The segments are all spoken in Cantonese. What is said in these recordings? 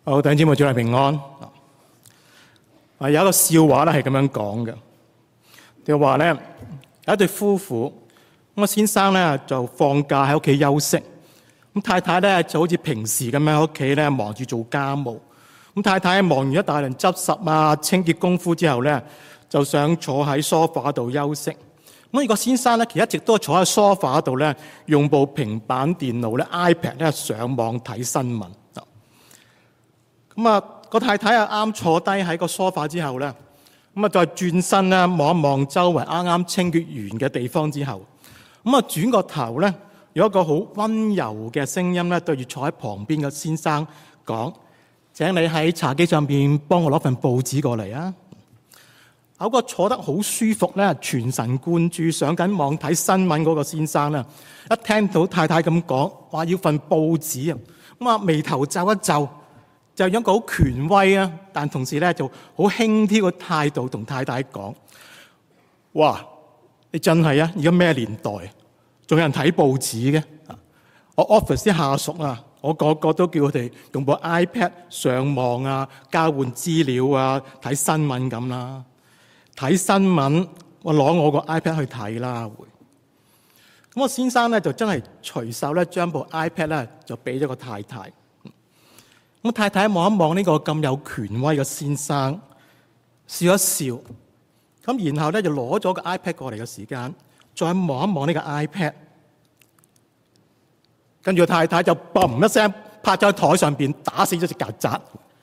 好，弟兄姊妹，主內平安。有一個笑話咧，係咁樣講嘅。就話咧，有一對夫婦，咁先生咧就放假喺屋企休息，咁太太咧就好似平時咁樣喺屋企咧忙住做家務。咁太太忙完一大輪執拾啊、清潔功夫之後咧，就想坐喺梳化度休息。咁呢個先生咧，其實一直都坐喺梳化度咧，用部平板電腦咧 iPad 咧上網睇新聞。咁啊，個太太啱坐低喺個梳化之後咧，咁啊再轉身咧望一望周圍啱啱清潔完嘅地方之後，咁啊轉個頭咧，有一個好溫柔嘅聲音咧對住坐喺旁邊嘅先生講：請你喺茶几上邊幫我攞份報紙過嚟啊！嗰個坐得好舒服咧，全神貫注上緊網睇新聞嗰個先生咧，一聽到太太咁講，話要份報紙啊，咁啊眉頭皺一皺。就用一個好權威啊，但同時咧就好輕佻嘅態度同太太講：哇，你真係啊！而家咩年代，仲有人睇報紙嘅？我 office 啲下屬啊，我個個都叫佢哋用部 iPad 上網啊，交換資料啊，睇新聞咁啦。睇新聞，我攞我個 iPad 去睇啦。會咁，我先生咧就真係隨手咧將部 iPad 咧就俾咗個太太。咁太太望一望呢個咁有權威嘅先生，笑一笑，咁然後咧就攞咗個 iPad 過嚟嘅時間，再望一望呢個 iPad， 跟住太太就嘣一聲拍咗喺台上邊，打死咗隻曱甴。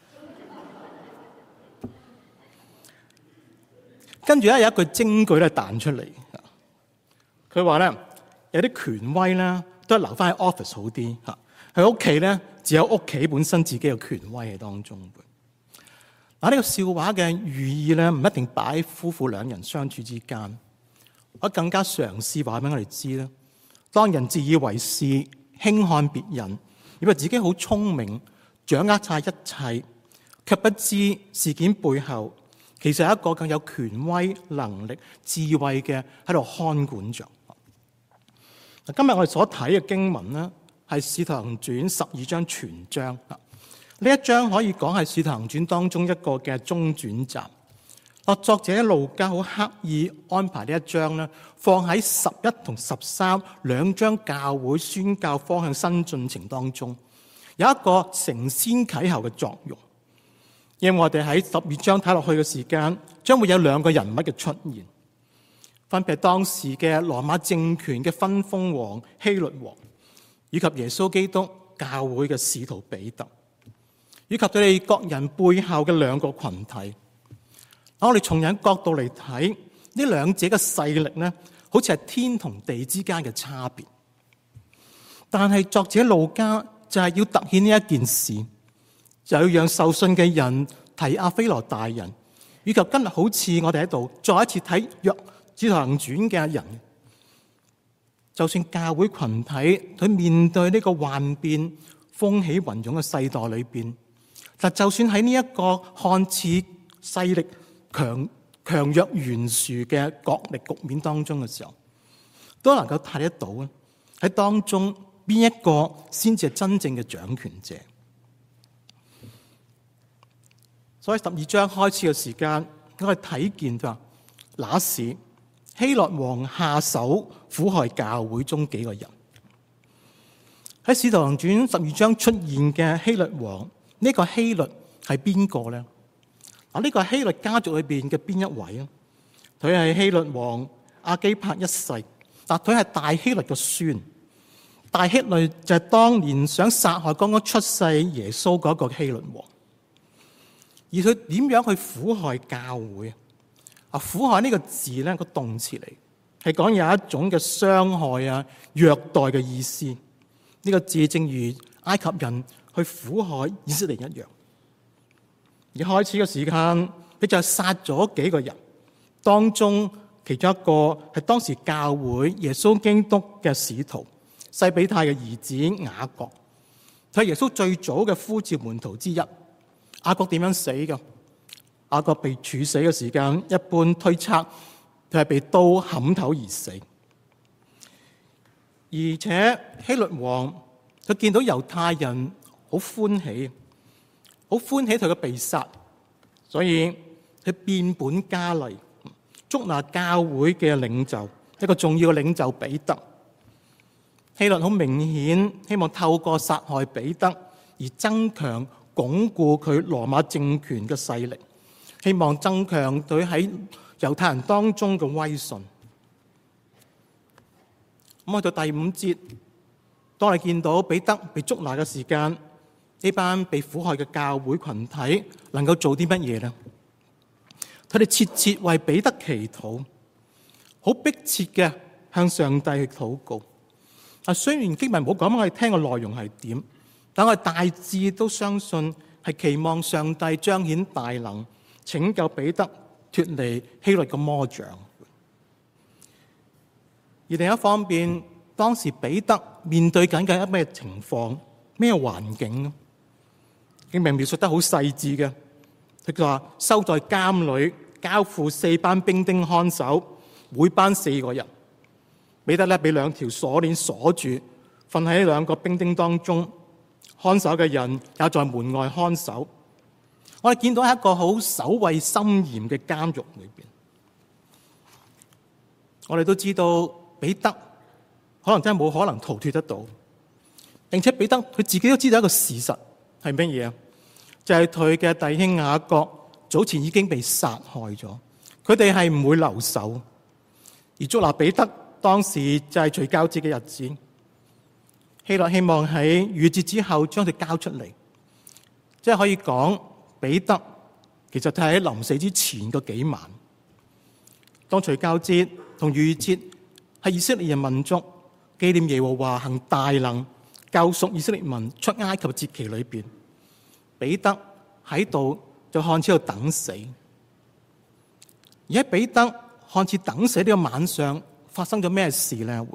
跟住咧有一句金句咧彈出嚟，佢話咧有啲權威咧都係留翻喺 office 好啲嚇，喺屋企咧。只有屋企本身自己嘅權威喺當中。嗱，呢個笑話嘅寓意咧，唔一定擺喺夫婦兩人相處之間，我更加嘗試話俾我哋知咧。當人自以為是、輕看別人，以為自己好聰明，掌握晒一切，卻不知事件背後其實係一個更有權威、能力、智慧嘅喺度看管着。今日我哋所睇嘅經文咧，係《使徒行傳》12章全章。呢一章可以講係《使徒行傳》當中一個嘅中轉站。作者路加好刻意安排呢一章咧，放喺11同13兩章教會宣教方向新進程當中，有一個承先啟後嘅作用。因為我哋喺12章睇落去嘅時間，將會有兩個人物嘅出現，分別係當時嘅羅馬政權嘅分封王希律王，以及耶穌基督教會嘅使徒彼得，以及佢哋各人背後嘅兩個群體。我哋從人角度嚟睇，呢兩者嘅勢力咧，好似係天同地之間嘅差別。但係作者路加就係要突顯呢一件事，就要讓受信嘅人提阿非羅大人，以及今日好似我哋喺度再一次睇《使徒行傳》嘅人。就算教會群體佢面對呢個幻變、風起雲湧嘅世代裏邊，但就算喺呢一個看似勢力強弱懸殊嘅角力局面當中嘅時候，都能夠睇得到喺當中邊一個先至係真正嘅掌權者。所以12章開始嘅時間，我哋睇見就話那時希律王下手苦害教會中幾個人。喺《使徒行傳》12章出現嘅希律王，呢個希律係邊個咧？呢個係希律家族裏邊嘅邊一位啊？佢係希律王亞基帕一世，但佢係大希律嘅孫。大希律就係當年想殺害剛剛出世耶穌嗰個希律王。而佢點樣去苦害教會啊？苦害呢個字咧，個動詞嚟，係講有一種嘅傷害啊、虐待嘅意思。呢個字正如埃及人去苦害以色列一樣。而開始嘅時間，佢就殺咗幾個人，當中其中一個係當時教會耶穌基督嘅使徒西比泰嘅兒子雅各，佢係耶穌最早嘅呼召門徒之一。雅各點樣死嘅？雅各被處死嘅時間，一般推測佢係被刀砍頭而死。而且希律王佢見到猶太人好歡喜， 好歡喜佢嘅被殺，所以佢變本加厲捉拿教會嘅領袖，一個重要嘅領袖彼得。希律好明顯希望透過殺害彼得而增強鞏固佢羅馬政權嘅勢力，希望增強佢喺猶太人當中嘅威信。咁去到第5節，當你見到彼得被捉拿嘅時間，呢班被苦害嘅教會群體能夠做啲乜嘢呢？佢哋切切為彼得祈禱，好迫切嘅向上帝去禱告。雖然經文冇講我哋聽嘅內容係點，但我哋大致都相信係期望上帝彰顯大能，拯救彼得脫離希律嘅魔掌。而另一方面，當時彼得面對緊嘅咩情況、咩環境？經文描述得好細緻嘅，佢話收在監裏，交付4班兵丁看守，每班4個人。彼得咧俾2條鎖鏈鎖住，瞓喺2個兵丁當中，看守嘅人也在門外看守。我哋見到係一個好守衛森嚴嘅監獄裏邊。我哋都知道彼得可能真係冇可能逃脫得到，並且彼得佢自己都知道一個事實係乜嘢啊？就係佢嘅弟兄雅各早前已經被殺害咗，佢哋係唔會留守。而捉拿彼得當時就係除酵節嘅日子，希律希望喺逾節之後將佢交出嚟，即係可以講彼得其實係喺臨死之前嗰幾晚。當除酵節同逾節係以色列人民族紀念耶和華行大能救贖以色列民出埃及嘅節期裏邊，彼得喺度就看似喺度等死。而喺彼得看似等死呢個晚上，發生咗咩事呢？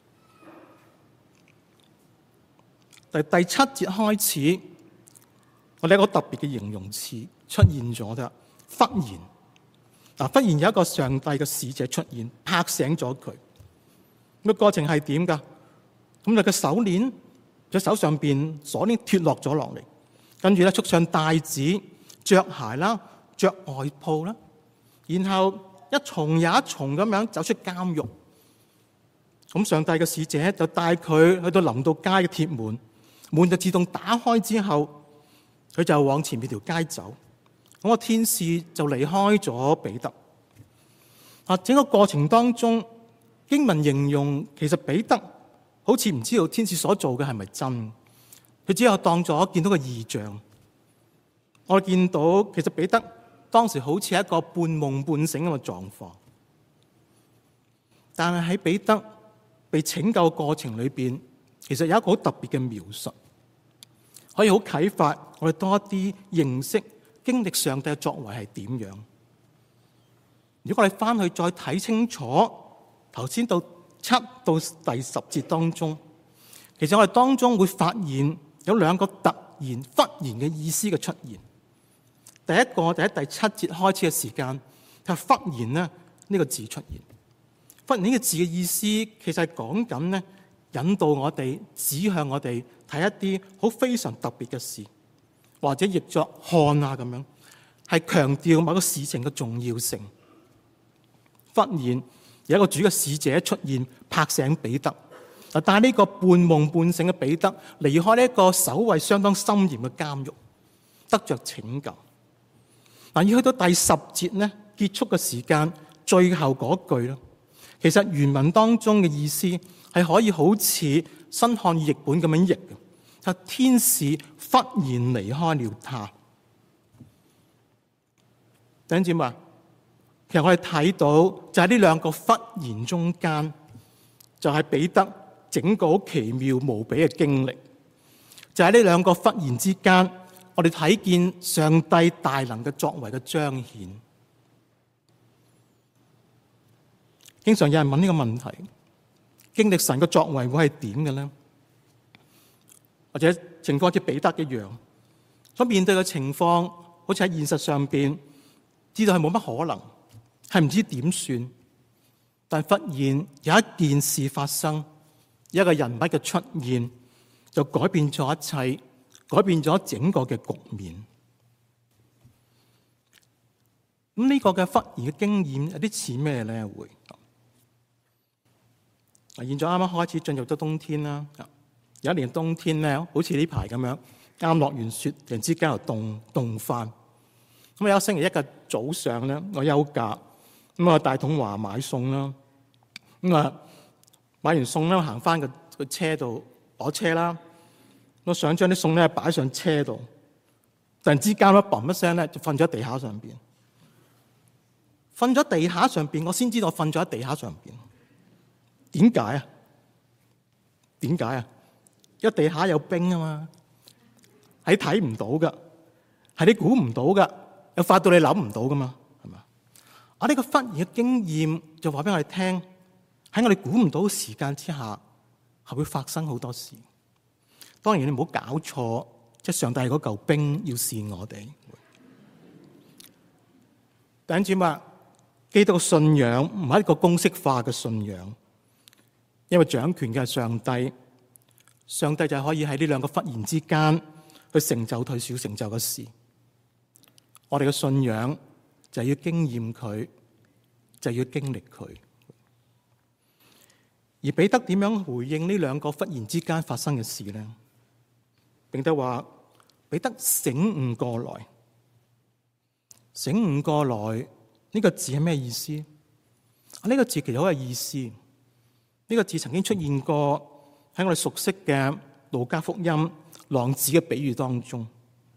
第7節開始，我哋一個特別嘅形容詞出現咗啫，忽然。忽然有一個上帝嘅使者出現，拍醒咗佢。個過程係點噶？咁佢嘅手鏈，隻手上邊鎖鏈脫落咗落嚟，跟住咧束上帶子，着鞋啦，着外套啦，然後一重又一重咁樣走出監獄。咁上帝嘅使者就帶佢去到臨到街嘅鐵門，門就自動打開之後，佢就往前面條街走。咁個天使就離開咗彼得。整個過程當中，經文形容其實彼得好似唔知道天使所做嘅係咪真，佢只有當咗見到個異象。我見到其實彼得當時好似一個半夢半醒咁嘅狀況，但係喺彼得被拯救過程裏邊，其實有一個好特別嘅描述，可以好啟發我哋多啲認識經歷上帝嘅作為係點樣。如果我哋翻去再睇清楚頭先到7到第10節當中，其實我哋當中會發現有2個突然忽然嘅意思嘅出現。第一個就喺第7節開始嘅時間，就係忽然呢個字出現。忽然呢個字嘅意思其實係講緊呢，引導我哋指向我哋睇一啲好非常特別嘅事，或者譯作看啊咁樣，係強調某個事情嘅重要性。忽然有一個主嘅使者出現，拍醒彼得。但係呢個半夢半醒嘅彼得離開呢一個守衛相當森嚴嘅監獄，得着拯救。要去到第10節呢，結束嘅時間，最後嗰句咧，其實原文當中嘅意思係可以好似新漢語譯本咁樣譯嘅，就天使忽然離開了他。弟兄姊妹，其實我哋睇到就喺呢2個忽然中間，就係彼得整個好奇妙無比嘅經歷。就喺呢2個忽然之間，我哋睇見上帝大能嘅作為嘅彰顯。經常有人問呢個問題：經歷神嘅作為會係點嘅呢？或者情況好似彼得一樣，所面對嘅情況好似喺現實上邊知道係冇乜可能，係唔知點算，但忽然有一件事發生，一個人物嘅出現，就改變咗一切，改變咗整個嘅局面。 咁呢個嘅忽然嘅經驗有啲似咩咧？會現在啱啱開始進入咗冬天啦。有一年冬天咧，好似呢排咁樣，啱落完雪，突然之間又凍翻。咁有星期一嘅早上咧，我休假，咁啊大統華買餸啦。咁啊買完餸咧，行翻個車度攞車啦。我想將啲餸咧擺上車度，突然之間咧，嘣一聲咧，就瞓咗喺地下上邊。瞓咗地下上邊，我先知道我瞓咗喺地下上邊。點解啊？點解啊？因為地下有冰啊嘛，係睇唔到噶，係你估唔到噶，又發到你諗唔到噶嘛，係嘛？啊，呢個忽然嘅經驗就話俾我哋聽，喺我哋估唔到嘅時間之下，係會發生好多事。當然你唔好搞錯，即係上帝嗰嚿冰要試我哋。弟兄姊妹，基督嘅信仰唔係一個公式化嘅信仰，因為掌權嘅係上帝，上帝就可以喺呢兩個忽然之間去成就佢小成就嘅事。我哋嘅信仰就係要經驗佢，就係要經歷佢。而彼得點樣回應呢兩個忽然之間發生嘅事呢？彼得話：彼得醒悟過來。醒悟過來呢個字係咩意思？呢個字其實好有意思。呢個字曾經出現過喺我哋熟悉嘅路加福音浪子嘅比喻當中。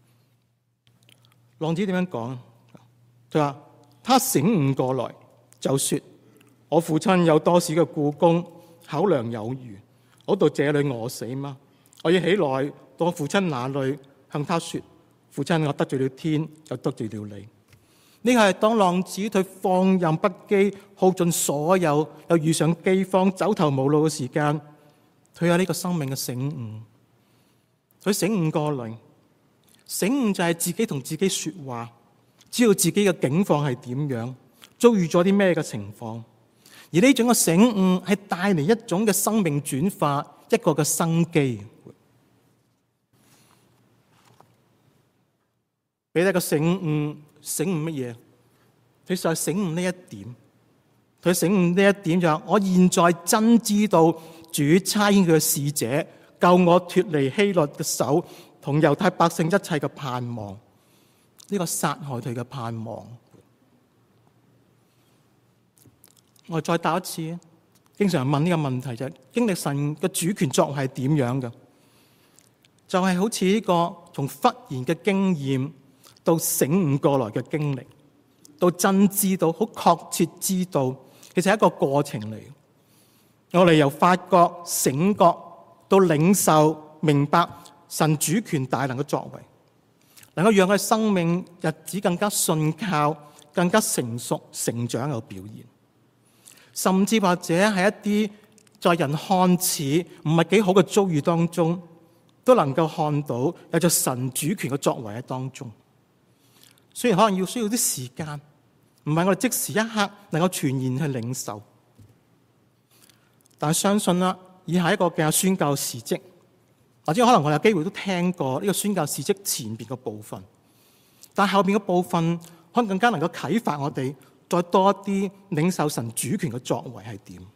浪子點樣講？佢話：他醒悟過來，就說：我父親有多少嘅僱工，口糧有餘，我到這裏餓死嗎？我要起來到我父親那裏，向他說：父親，我得罪了天，又得罪了你。呢個係當浪子佢放任不羈，耗盡所有，又遇上饑荒，走投無路嘅時間，佢有呢個生命嘅醒悟。佢醒悟過嚟，醒悟就係自己同自己說話，知道自己嘅境況係點樣，遭遇咗啲咩嘅情況。而呢種嘅醒悟係帶嚟一種嘅生命轉化，一個嘅生機。彼得嘅醒悟。醒悟乜嘢？佢就係醒悟呢一點。佢醒悟呢一點就係：我現在真知道主差遣佢嘅使者救我脫離希律嘅手，同猶太百姓一切嘅盼望。呢個殺害佢嘅盼望。我再答一次，經常問呢個問題就係：經歷神嘅主權作為係點樣嘅？就係好似呢個從忽然嘅經驗，到醒悟過來嘅經歷，到真知道，好確切知道，其實係一個過程嚟。我哋由發覺、醒覺到領受、明白神主權大能嘅作為，能夠讓佢生命日子更加信靠、更加成熟、成長有表現，甚至或者係一啲在人看似唔係幾好嘅遭遇當中，都能夠看到有咗神主權嘅作為喺當中。雖然可能需要啲時間，唔係我哋即時一刻能夠全然去領受，但係相信啦，以下一個嘅宣教事蹟，或者可能我有機會都聽過呢個宣教事蹟前邊嘅部分，但係後邊嘅部分可能更加能夠啟發我哋，再多一啲領受神主權嘅作為係點。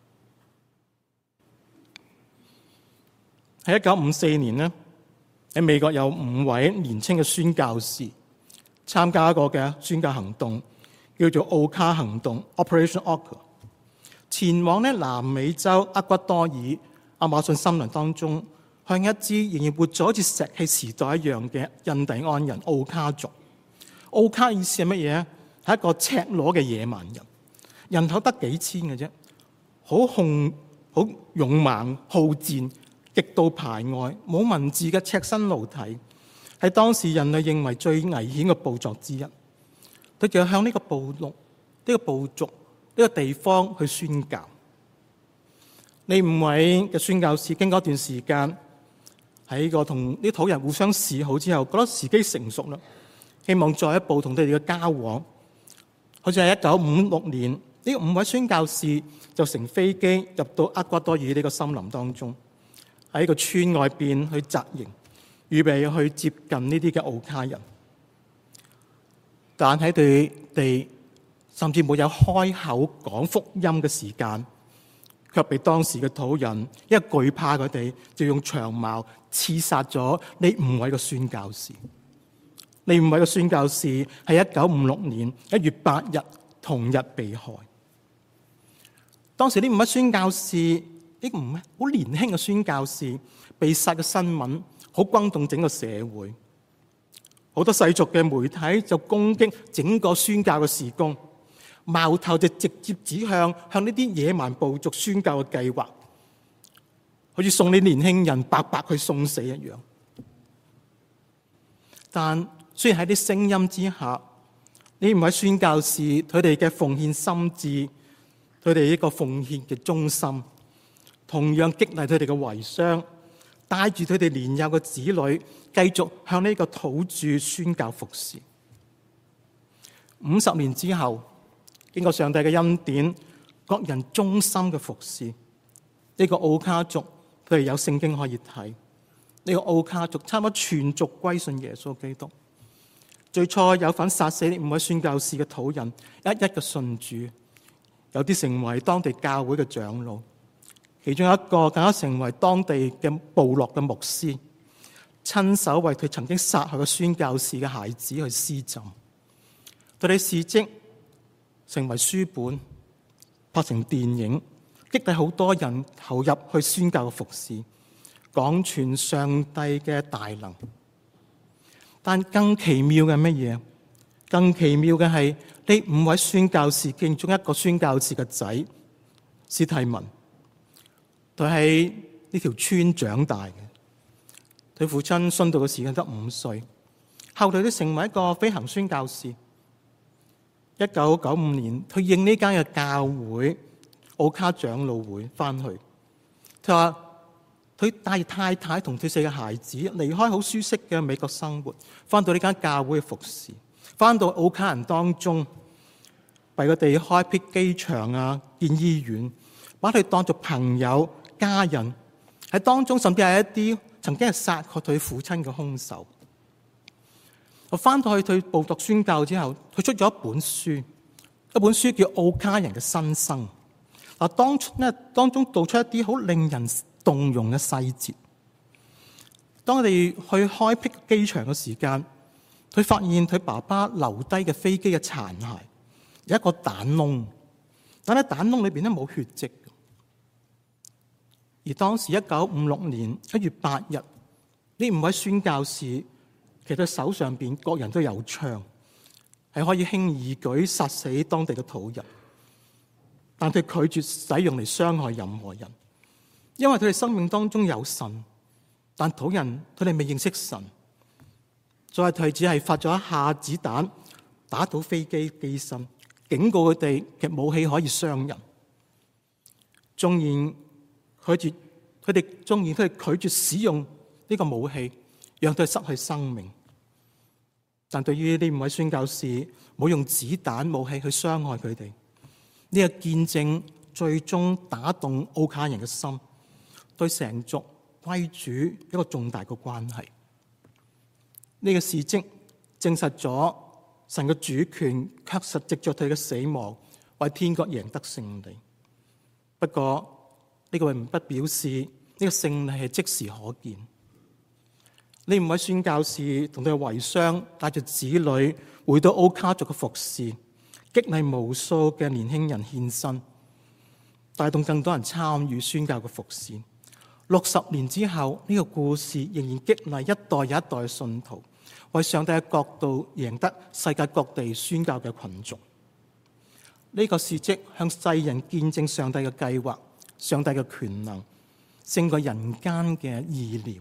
喺1954年呢，喺美國有5位年輕嘅宣教士參加一個嘅宣教行動，叫做奧卡行動 （Operation Orca），前往南美洲厄瓜多爾亞馬遜森林當中，向一支仍然活咗好似石器時代一樣嘅印第安人奧卡族。奧卡意思係乜嘢？係一個赤裸嘅野蠻人，人口得幾千嘅啫，好勇猛好戰，極度排外，冇文字嘅赤身露體。係當時人類認為最危險嘅部族之一，佢就向呢個部落、呢個部族、呢個地方去宣教。呢5位嘅宣教士經過一段時間，喺個同啲土人互相示好之後，覺得時機成熟啦，希望再一步同佢哋嘅交往。好似係1956年，呢5位宣教士就乘飛機入到厄瓜多爾呢個森林當中，喺個村外邊去紮營，預備去接近呢啲嘅奧卡人。 但喺佢哋甚至冇有開口講福音嘅時間，卻被當時嘅土人因為懼怕佢哋，就用長矛刺殺咗呢5位嘅宣教士。呢5位嘅宣教士喺1956年1月8日同日被害。當時呢5位宣教士，呢個好年輕嘅宣教士被殺嘅新聞，好轟動整個社會。好多世俗嘅媒體就攻擊整個宣教嘅事工，矛頭就直接指向呢啲野蠻部族宣教嘅計劃，好似送你年輕人白白去送死一樣。但雖然喺啲聲音之下，呢5位宣教士佢哋嘅奉獻心志，佢哋呢個奉獻嘅忠心，同樣激勵佢哋嘅遺孀，帶住佢哋年幼嘅子女，繼續向呢個土著宣教服侍。50年之後，經過上帝嘅恩典，各人忠心嘅服侍，呢個奧卡族佢哋有聖經可以睇。呢個奧卡族差唔多全族歸信耶穌基督。最初有份殺死呢5位宣教士嘅土人，一一嘅信主，有啲成為當地教會嘅長老，其中一個更加成為當地嘅部落嘅牧師，親手為佢曾經殺害嘅宣教士嘅孩子去施浸。佢哋事蹟成為書本，拍成電影，激勵好多人投入去宣教嘅服侍，講傳上帝嘅大能。但更奇妙嘅乜嘢？更奇妙嘅係呢5位宣教士其中一個宣教士嘅仔史提文，佢喺呢條村長大嘅。佢父親殉道嘅時間得5歲，後來都成為一個飛行宣教士。1995年，佢應呢間嘅教會奧卡長老會翻去，佢話佢帶太太同佢4個孩子離開好舒適嘅美國生活，翻到呢間教會服侍，翻到奧卡人當中，為佢哋開闢機場啊、建醫院，把佢當作朋友、家人。喺當中甚至係一啲曾經係殺過佢父親嘅兇手。我翻到去佢部落宣教之後，佢出咗一本書，一本書叫《奧卡人嘅新生》。當中道出一啲好令人動容嘅細節。當我哋去開闢機場嘅時間，佢發現佢爸爸留低嘅飛機嘅殘骸有一個彈窿，但喺彈窿裏邊咧冇血跡。而當時1956年1月8日，呢5位宣教士其實手上邊各人都有槍，係可以輕易舉殺死當地嘅土人，但佢拒絕使用嚟傷害任何人，因為佢哋生命當中有神，但土人佢哋未認識神，所以佢只係發咗一下子彈打到飛機機身，警告佢哋嘅武器可以傷人。縱然佢哋拒絕使用呢個武器，讓佢哋失去生命。但對於呢5位宣教士冇用子彈武器去傷害佢哋，呢個見證最終打動奧卡人嘅心，對成族歸主一個重大嘅關係。呢個事蹟證實咗神嘅主權確實藉着佢嘅死亡為天國贏得勝利。不過呢個並不表示呢個勝利係即時可見。呢5位宣教士同佢嘅遺孀帶住子女回到奧卡族嘅服侍，激勵無數嘅年輕人獻身，帶動更多人參與宣教嘅服侍。60年之後，呢個故事仍然激勵一代又一代嘅信徒，為上帝嘅國度贏得世界各地宣教嘅群眾。呢個事蹟向世人見證上帝嘅計劃、上帝嘅權能勝過人間嘅意念。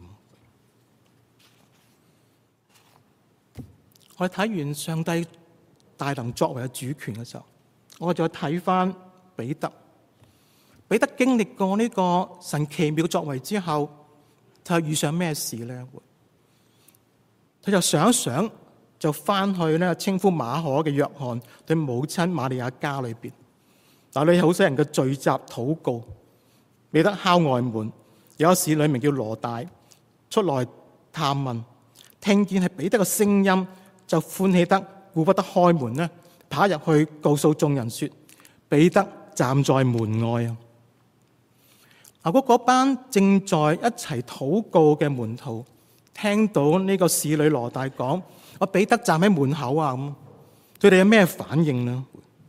我哋睇完上帝大能作為嘅主權嘅時候，我再睇翻彼得。彼得經歷過呢個神奇妙作為之後，佢遇上咩事咧？佢就想一想，就翻去咧稱呼馬可嘅約翰對母親瑪利亞家裏邊。嗱，你好多人嘅聚集禱告，彼得敲外門，有一侍女名叫羅大出來探問，聽見係彼得嘅聲音，就歡喜得顧不得開門咧，跑入去告訴眾人說：彼得站在門外啊！嗰班正在一齊禱告嘅門徒聽到呢個使女羅大講：我彼得站喺門口啊！咁佢哋有咩反應呢？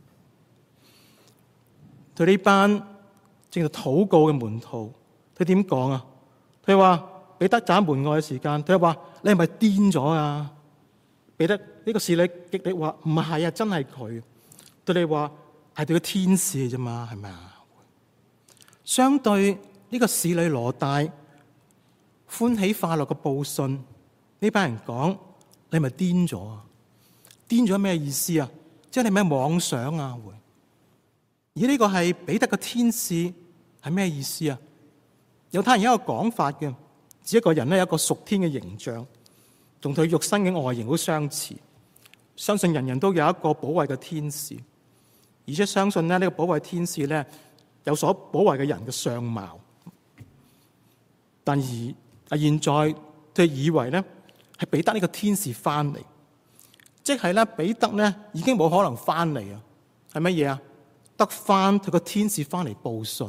對呢班正在禱告嘅門徒，佢點講啊？佢話彼得站喺門外嘅時間，佢話：你係咪癲咗啊？彼得呢個使女極力話：唔係啊，真係佢。對你話係對個天使啫嘛，係咪啊？相對呢個使女羅大歡喜快樂嘅報信，呢班人講：你係咪癲咗啊？癲咗咩意思啊？即係你咩妄想啊？而呢個係彼得嘅天使係咩意思啊？猶太人有一個講法嘅，指一個人咧有一個屬天嘅形象，同佢肉身嘅外形好相似，相信人人都有一個保衛嘅天使，而且相信咧呢個保衛天使咧有所保衛嘅人嘅相貌。但而現在佢以為咧係彼得呢個天使翻嚟，即係咧彼得咧已經冇可能翻嚟啊！係乜嘢啊？得翻佢個天使翻嚟報信。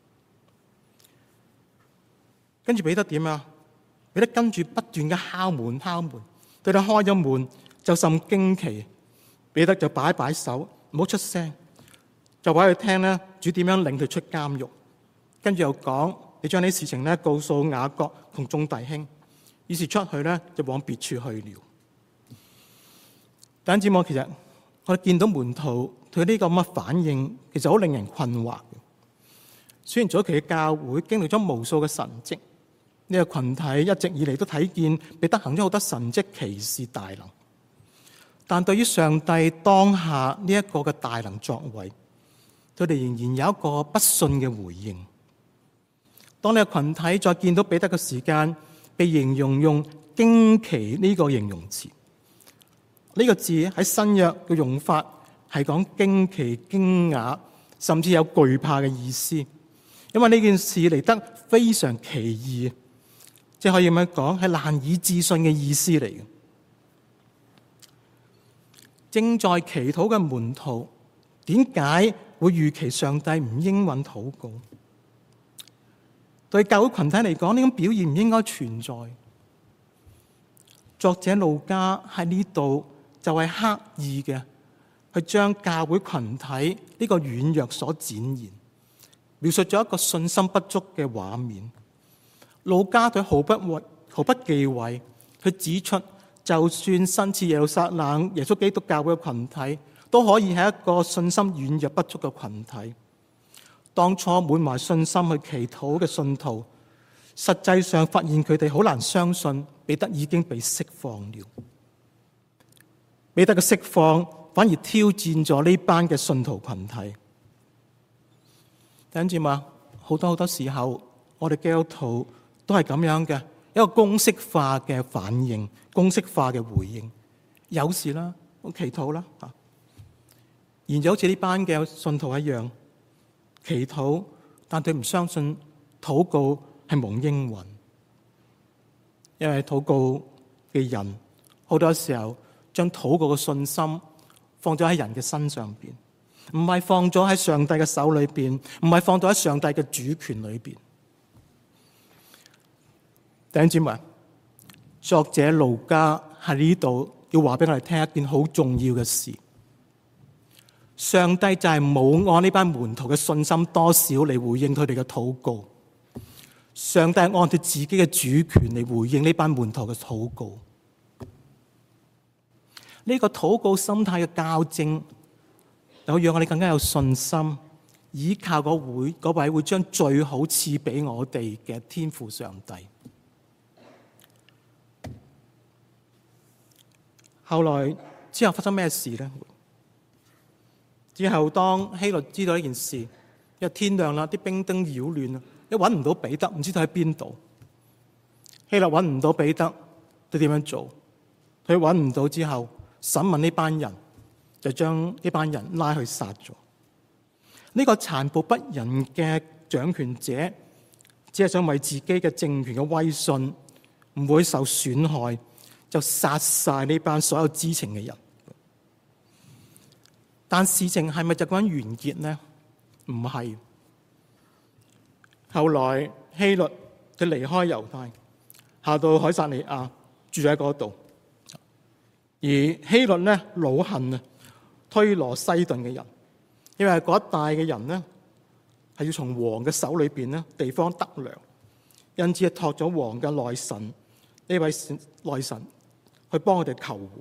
跟住彼得點啊？彼得跟住不斷嘅敲門，對佢開咗門就甚驚奇。彼得就擺擺手，唔好出聲，就話佢聽咧主點樣領佢出監獄。跟住又講：你將呢啲事情咧告訴雅各同眾弟兄。於是出去咧就往別處去了。弟兄姊妹，其實我哋見到門徒佢呢個咁嘅反應，其實好令人困惑。雖然早期嘅教會經歷咗無數嘅神蹟，呢個群體一直以嚟都睇見彼得行咗好多神蹟奇事大能，但對於上帝當下呢一個嘅大能作為，佢哋仍然有一個不信嘅回應。當呢個群體再見到彼得嘅時間，被形容用驚奇呢個形容詞。呢個字喺新約嘅用法係講驚奇、驚訝，甚至有懼怕嘅意思。因為呢件事嚟得非常奇異，即係可以咁樣講，係難以置信嘅意思嚟嘅。正在祈禱嘅門徒，點解會預期上帝唔應允禱告？對教會群體嚟講，呢種表現唔應該存在。作者路加喺呢度就係刻意嘅去將教會群體呢個軟弱所展現，描述咗一個信心不足嘅畫面。路加佢毫不忌諱，佢指出，就算身處耶路撒冷耶穌基督教會嘅群體，都可以係一個信心軟弱不足嘅群體。當初滿懷信心去祈禱嘅信徒，實際上發現佢哋好難相信彼得已經被釋放了。彼得嘅釋放反而挑戰咗呢班嘅信徒群體。弟兄姊妹，好多時候我哋基督徒都係咁樣嘅，一個公式化嘅反應，公式化嘅回應。有事啦，我祈禱啦，然就好似呢班嘅信徒一樣。祈禱，但佢唔相信禱告係蒙應允，因為禱告嘅人好多時候將禱告嘅信心放咗喺人嘅身上邊，唔係放咗喺上帝嘅手裏邊，唔係放咗喺上帝嘅主權裏邊。弟兄姊妹，作者路加喺呢度要話俾我哋聽一件好重要嘅事。上帝就係冇按呢班門徒嘅信心多少嚟回應佢哋嘅禱告，上帝係按佢自己嘅主權嚟回應呢班門徒嘅禱告。呢個禱告心態嘅校正，就讓我哋更加有信心，依靠嗰位會將最好賜俾我哋嘅天父上帝。後來之後發生咩事呢？之後當希律知道呢件事，因為天亮啦，啲兵丁擾亂啦，一揾唔到彼得，唔知道喺邊度。希律揾唔到彼得，佢點樣做？佢揾唔到之後，審問呢班人，就將呢班人拉去殺咗。呢個殘暴不仁嘅掌權者，只係想為自己嘅政權嘅威信唔會受損害，就殺晒呢班所有知情嘅人。 但事情係咪就咁樣完結呢？唔係。後來希律佢離開猶太，下到凱撒利亞住喺嗰度，而希律呢惱恨啊推羅西頓嘅人，因為嗰一帶嘅人呢係要從王嘅手裏邊呢地方得糧，因此託咗王嘅內臣呢位內臣去幫佢哋求和。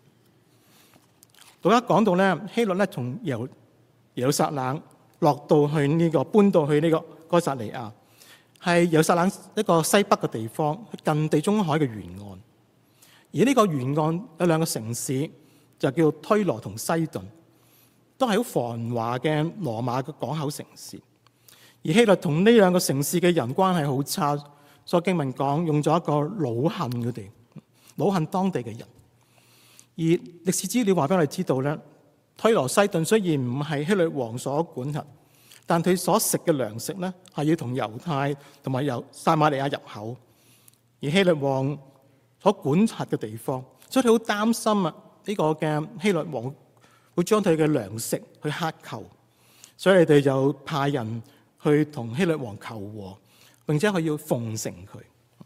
到家講到咧，希律咧從耶路撒冷落到去搬到去呢個該撒利亞，係耶路撒冷一個西北嘅地方，近地中海嘅沿岸。而呢個沿岸有兩個城市，就叫推羅同西頓，都係好繁華嘅羅馬嘅港口城市。而希律同呢兩個城市嘅人關係好差，所以經文講用咗一個惱恨佢哋，惱恨當地嘅人。而歷史資料話俾我哋知道咧，推羅西頓雖然唔係希律王所管轄，但佢所食嘅糧食咧係要同猶太同埋由撒瑪利亞入口，而希律王所管轄嘅地方，所以佢好擔心啊呢個嘅希律王會將佢嘅糧食去克扣，所以佢哋就派人去同希律王求和，並且佢要奉承佢。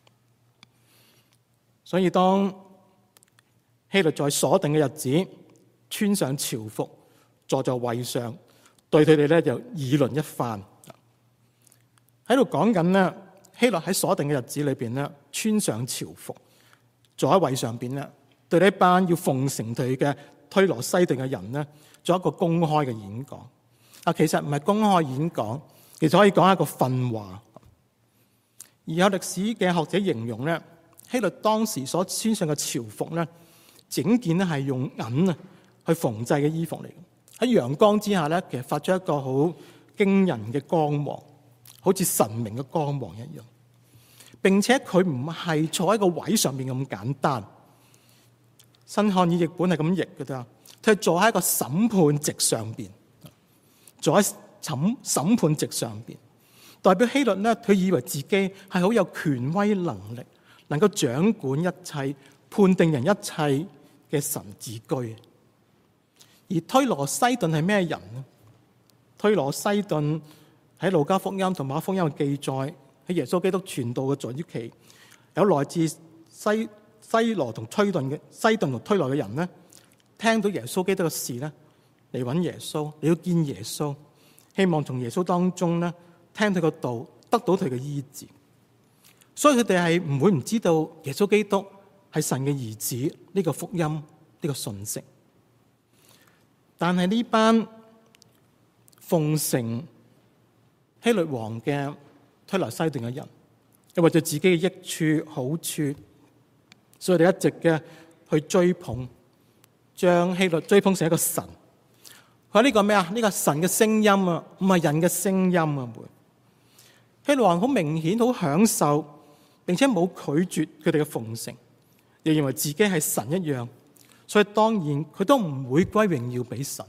所以當希律在鎖定嘅日子，穿上朝服，坐在位上，對佢哋咧就議論一番。喺度講緊咧，希律喺鎖定嘅日子裏邊咧，穿上朝服，坐喺位上邊咧，對呢一班要奉承佢嘅推羅西頓嘅人咧，做一個公開嘅演講。其實唔係公開演講，其實可以講一個訓話。而有歷史嘅學者形容咧，希律當時所穿上嘅朝服咧，整件咧係用銀啊去縫製嘅衣服嚟，喺陽光之下咧，其實發出一個好驚人嘅光芒，好似神明嘅光芒一樣。並且佢唔係坐喺個位上面咁簡單，新漢語譯本係咁譯嘅啫，佢係坐喺一個審判席上邊，坐喺審判席上邊，代表希律咧，佢以為自己係好有權威能力，能夠掌管一切、判定人一切嘅神自居。而推羅西頓係咩人呢？推羅西頓喺路加福音同馬可福音嘅記載，喺耶穌基督傳道嘅早期，有來自西羅同西頓同推羅嘅人呢，聽到耶穌基督嘅事呢，嚟揾耶穌，你要見耶穌，希望從耶穌當中呢聽佢個道，得到佢嘅醫治。所以佢哋係唔會唔知道耶穌基督係神嘅兒子呢個福音呢個信息。但係呢班奉承希律王嘅推羅西頓嘅人，又為咗自己嘅益處好處，所以佢哋一直嘅去追捧，將希律追捧成一個神。佢話呢個咩啊？呢個神嘅聲音啊，唔係人嘅聲音啊！希律王好明顯好享受，並且冇拒絕佢哋嘅奉承，亦認為自己係神一樣。所以當然佢都唔會歸榮耀俾神。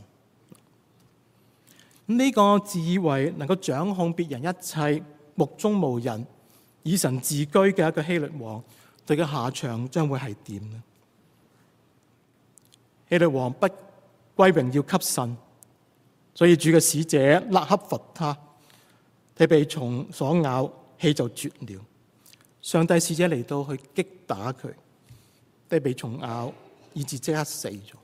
呢個自以為能夠掌控別人一切、目中無人、以神自居嘅一個希律王，佢嘅下場將會係點呢？希律王不歸榮耀給神，所以主嘅使者立刻罰他，佢被蟲所咬，氣就絕了。上帝使者嚟到去擊打佢，佢被蟲咬，以致即刻死咗。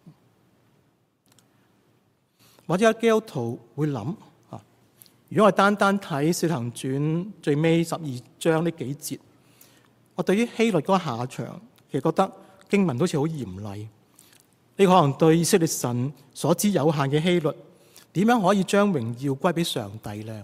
或者有基督徒會諗，如果我單單睇《使徒行傳》最尾12章呢幾節，我對於希律嗰個下場，其實覺得經文好似好嚴厲。你可能對以色列神所知有限嘅希律，點樣可以將榮耀歸俾上帝呢？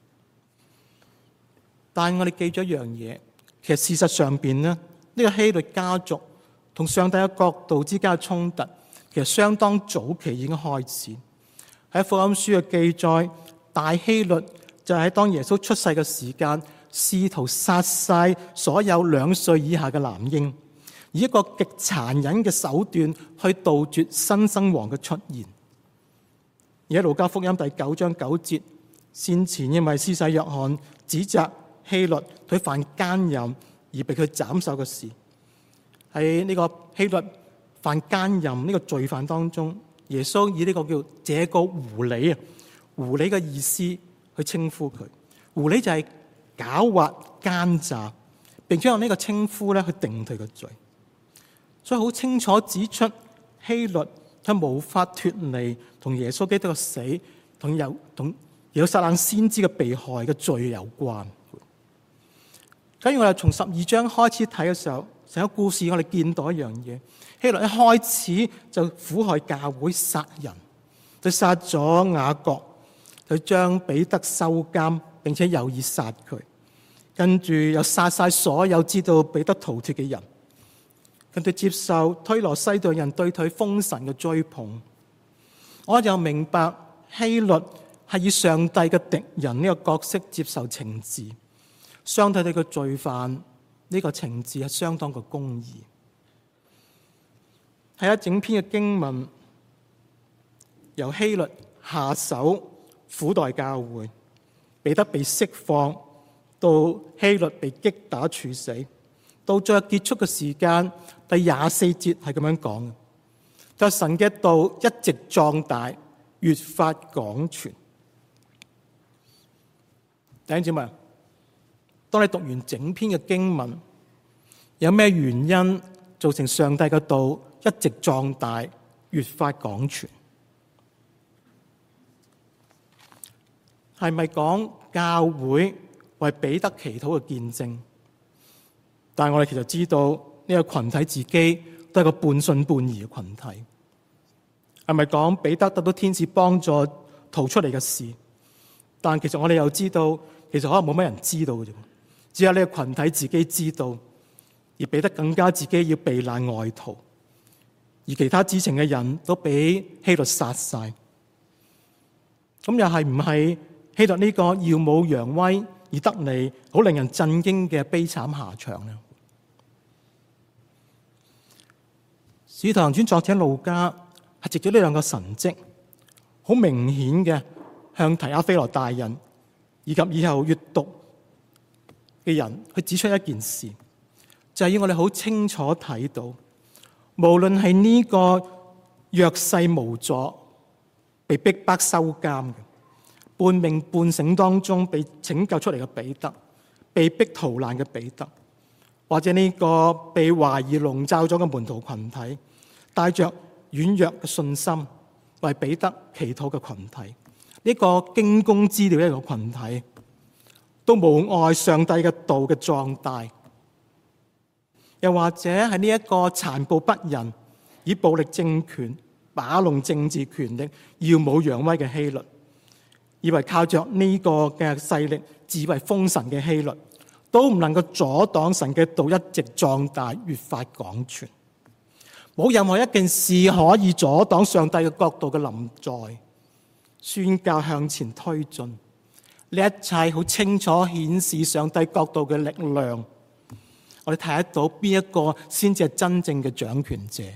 但係我哋記咗一樣嘢，其實事實上邊呢，呢個希律家族同上帝嘅國度之間嘅衝突，其實相當早期已經開始。喺福音書嘅記載，大希律就係當耶穌出世嘅時間，試圖殺晒所有2歲以下嘅男嬰，以一個極殘忍嘅手段去杜絕新生王嘅出現。而喺路加福音第9章9節，先前因為施洗約翰指責希律佢犯奸淫而被佢斬首嘅事，喺呢個希律犯奸淫呢個罪犯當中， 耶穌以呢個叫這個狐狸啊，狐狸嘅意思去稱呼佢。狐狸就係狡猾奸詐，並且用呢個稱呼咧去定佢嘅罪。所以好清楚指出希律佢無法脫離同耶穌基督嘅死同耶路撒冷先知嘅被害嘅罪有關。假如我哋從12章開始睇嘅時候，成個故事我哋見到一樣嘢，希律一開始就苦害教會，殺人，佢殺咗雅各，佢將彼得收監，並且有意殺佢，跟住又殺晒所有知道彼得逃脫嘅人，跟住接受推羅西頓人對佢封神嘅追捧。我就明白希律係以上帝嘅敵人呢個角色接受懲治，上帝對佢罪犯呢個懲治係相當嘅公義。睇下整篇嘅經文，由希律下手苦待教會，彼得被釋放，到希律被擊打處死，到最後結束嘅時間，第24節係咁樣講嘅：就神嘅道一直壯大，越發廣傳。弟兄姊妹，當你讀完整篇嘅經文，有咩原因造成上帝嘅道一直壯大，越發廣傳？係咪講教會為彼得祈禱嘅見證？但係我哋其實知道呢個群體自己都係個半信半疑嘅群體。係咪講彼得得到天使幫助逃出嚟嘅事？但其實我哋又知道，其實可能冇乜人知道嘅啫，只有呢個群體自己知道，而彼得更加自己要避難外逃，而其他知情嘅人都俾希律殺晒。咁又係唔係希律呢個耀武揚威而得嚟好令人震驚嘅悲慘下場呢？使徒行傳作者路加係藉咗呢兩個神蹟，好明顯嘅向提阿非羅大人以及以後閱讀嘅人去指出一件事，就係要我哋好清楚睇到，無論係呢個弱勢無助、被逼迫收監嘅、半明半醒當中被拯救出嚟嘅彼得、被逼逃難嘅彼得，或者呢個被懷疑籠罩咗嘅門徒群體，帶着軟弱嘅信心為彼得祈禱嘅群體，呢個驚弓之鳥一個群體，都無礙上帝嘅道嘅壯大。又或者係呢一個殘暴不仁、以暴力政權把弄政治權力、耀武揚威嘅希律，以為靠着呢個嘅勢力自為封神嘅希律，都唔能夠阻擋神嘅道一直壯大、越發廣傳。冇任何一件事可以阻擋上帝嘅國度嘅臨在，宣教向前推進。呢一切好清楚顯示上帝國度嘅力量。我哋睇得到邊一個先至係真正嘅掌權者。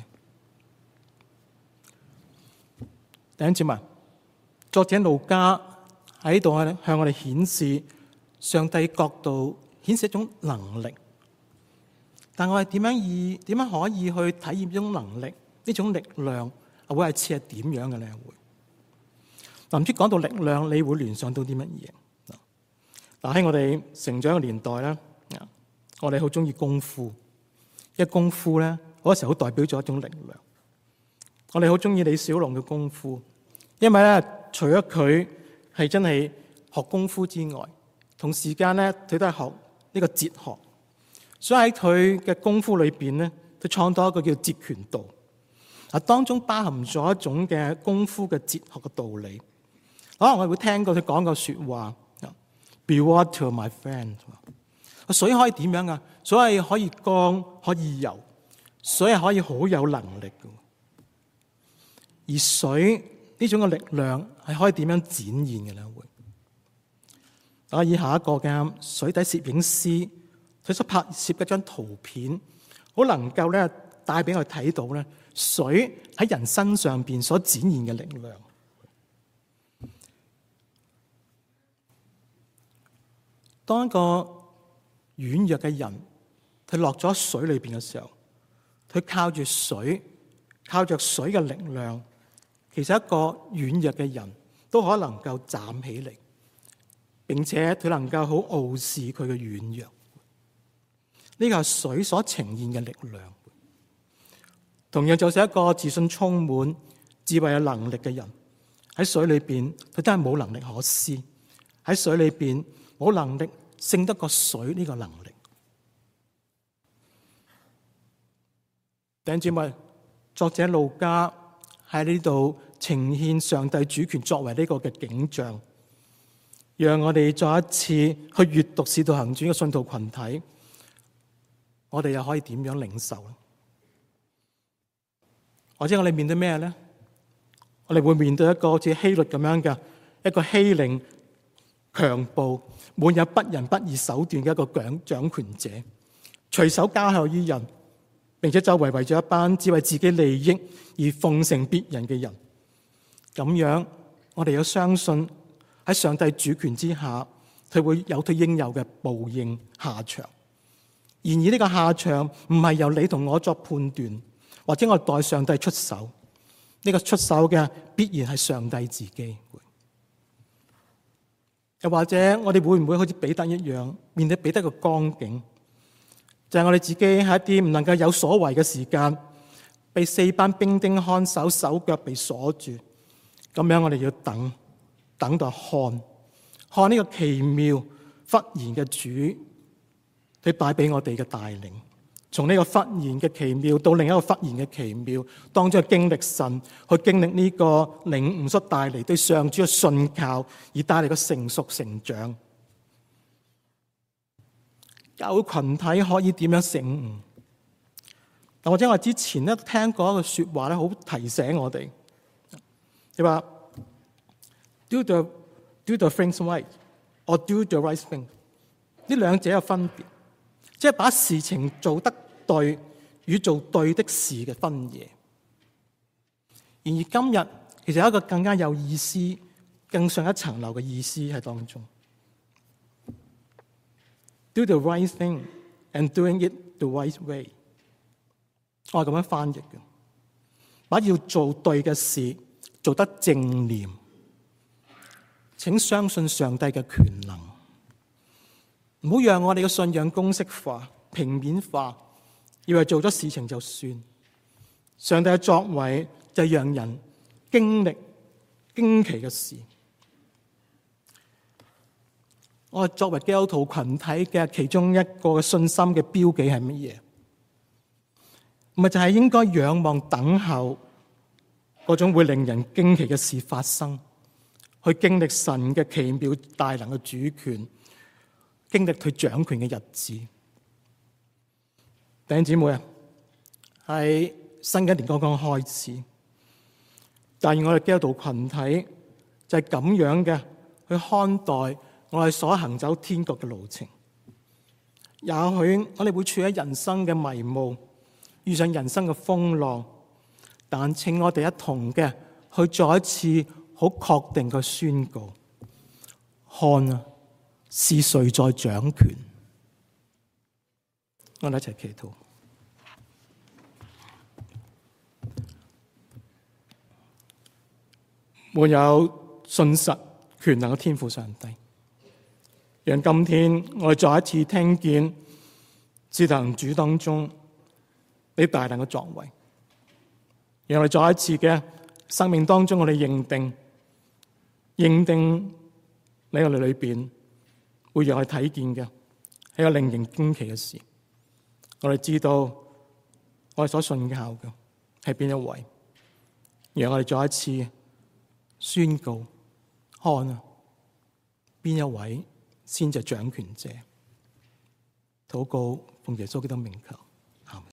弟兄姊妹，作者路加喺度向我哋顯示上帝國度，顯示一種能力。但我哋點樣可以去體驗呢種能力？呢種力量會係似係點樣嘅咧？會唔知講到力量，你會聯想到啲乜嘢？嗱，喺我哋成長嘅年代咧，我哋好中意功夫。因為功夫咧，嗰時候好代表咗一種力量。我哋好中意李小龍嘅功夫，因為咧，除咗佢係真係學功夫之外，同時間咧，佢都係學呢個哲學。所以喺佢嘅功夫裏邊咧，佢創造一個叫截拳道。當中包含咗一種嘅功夫嘅哲學嘅道理。可能我哋會聽過佢講個說話 ：Be water, my friend。水可以點樣啊？水可以乾，可以柔，水係可以好有能力嘅。而水呢種嘅力量係可以點樣展現嘅咧？會以下一個嘅水底攝影師，佢所拍攝嘅張圖片，好能夠咧帶俾我哋睇到咧水喺人身上邊所展現嘅力量。當一個軟弱嘅人，佢落咗水裏邊嘅時候，佢靠住水嘅力量， 其實一個軟弱嘅人都可能夠站起嚟，並且佢能夠好傲視佢嘅軟弱。呢個係水所呈現嘅力量。同樣就是一個自信充滿、智慧有能力嘅人喺水裏邊，佢真係冇能力可施。喺水裏邊冇能力勝得過水呢個能力。弟兄姊妹，作者路加喺呢度呈現上帝主權作為呢個嘅景象，讓我哋再一次去閱讀《使徒行傳》嘅信徒群體，我哋又可以點樣領受呢？或者我哋面對咩咧？我哋會面對一個好似希律咁樣嘅一個欺凌、強暴、滿有不仁不義手段嘅一個掌權者，隨手加害於人，並且周圍圍咗一班只為自己利益而奉承別人嘅人。咁樣，我哋要相信喺上帝主權之下，佢會有佢應有嘅報應下場。然而呢個下場唔係由你同我作判斷，或者我代上帝出手。呢個出手嘅必然係上帝自己。又或者我哋會唔會好似彼得一樣，面對彼得嘅光景，就係我哋自己喺一啲唔能夠有所為嘅時間，被4班兵丁看守，手腳被鎖住。咁樣我哋要等待看呢個奇妙忽然嘅主，佢帶俾我哋嘅帶領，從呢個忽然嘅奇妙到另一個忽然嘅奇妙當中，去經歷神，去經歷呢個領悟所帶嚟對上主嘅信靠而帶嚟嘅成熟成長。教會群體可以點樣醒悟？或者我之前咧聽過一個說話咧，好提醒我哋。你話 do the things right or do the right thing， 呢兩者有分別，即係把事情做得對與做對的事嘅分野。然而今日其實有一個更加有意思、更上一層樓嘅意思喺當中。Do the right thing and doing it the right way， 我係咁樣翻譯嘅，把要做對嘅事做得正念，請相信上帝嘅權能，唔好讓我哋嘅信仰公式化、平面化，以為做咗事情就算。上帝嘅作為就係讓人經歷驚奇嘅事。我哋作為基督徒群體嘅其中一個嘅信心嘅標記係乜嘢？咪就係應該仰望等候嗰種會令人驚奇嘅事發生，去經歷神嘅奇妙大能嘅主權，經歷佢掌權嘅日子。弟兄姊妹啊，喺新嘅一年剛剛開始，但願我哋基督徒群體就係咁樣嘅去看待我哋所行走天國嘅路程。也許我哋會處喺人生嘅迷霧，遇上人生嘅風浪，但請我哋一同嘅去再一次好確定嘅宣告：看啊，是誰在掌權？我哋一齊祈禱。滿有信實權能嘅天父上帝，讓今天我哋再一次聽見使徒行傳當中你大能嘅作為，讓我哋再一次嘅生命當中，我哋認定你我哋裏邊會讓我哋睇見嘅係個令人驚奇嘅事。我哋知道我哋所信靠嘅係邊一位，讓我哋再一次宣告：看啊，邊一位先至係掌權者？禱告奉耶穌基督名求。